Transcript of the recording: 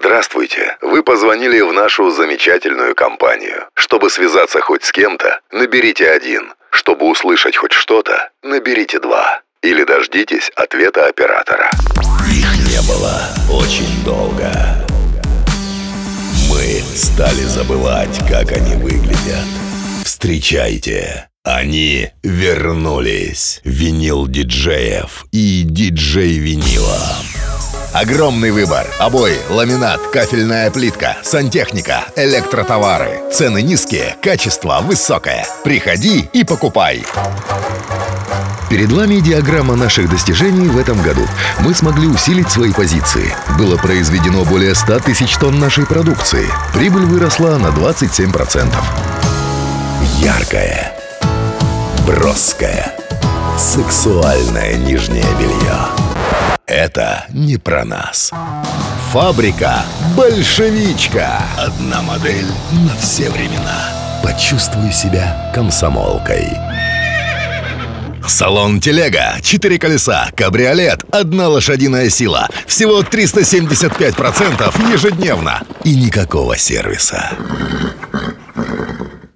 Здравствуйте. Вы позвонили в нашу замечательную компанию. Чтобы связаться хоть с кем-то, наберите 1. Чтобы услышать хоть что-то, наберите 2. Или дождитесь ответа оператора. Их не было очень долго. Мы стали забывать, как они выглядят. Встречайте, они вернулись. Винил диджеев и диджей винила. Огромный выбор: обои, ламинат, кафельная плитка, сантехника, электротовары. Цены низкие, качество высокое. Приходи и покупай. Перед вами диаграмма наших достижений в этом году. Мы смогли усилить свои позиции. Было произведено более 100 тысяч тонн нашей продукции. Прибыль выросла на 27%. Яркое, броское, сексуальное нижнее белье. Это не про нас. Фабрика «Большевичка». Одна модель на все времена. Почувствуй себя комсомолкой. Салон «Телега», 4 колеса, кабриолет, 1 лошадиная сила. Всего 375% ежедневно. И никакого сервиса.